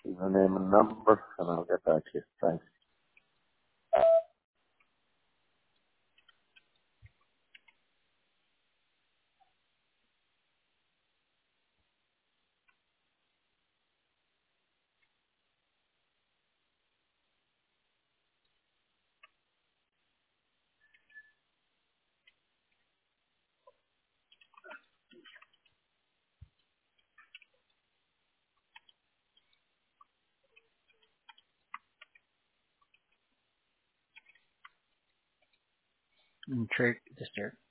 Give your name and number, and I'll get back to you. Thanks. Trade this there.